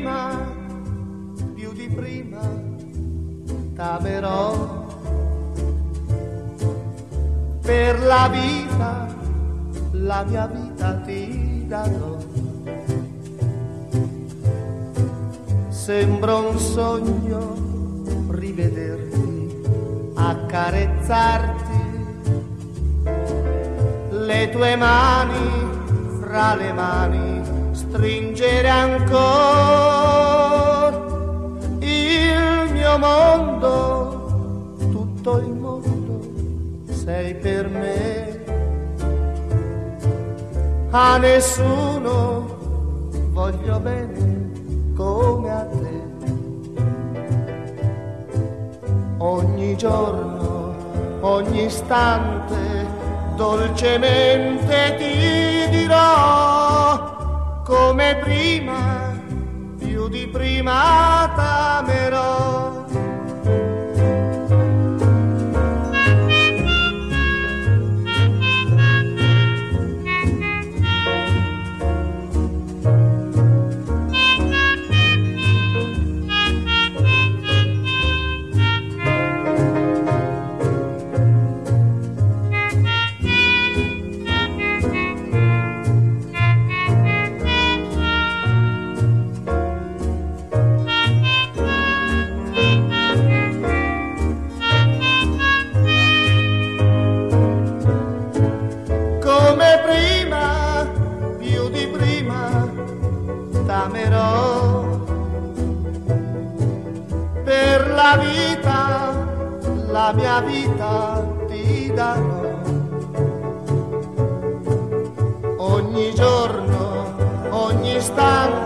più di prima, t'amerò. Per la vita, la mia vita ti darò. Sembra un sogno rivederti, accarezzarti, le tue mani fra le mani stringere ancora. Il mio mondo, tutto il mondo sei per me. A nessuno voglio bene come a te. Ogni giorno, ogni istante, dolcemente ti dirò, come prima, più di prima t'amerò. Per la vita, la mia vita ti darò. Ogni giorno, ogni istante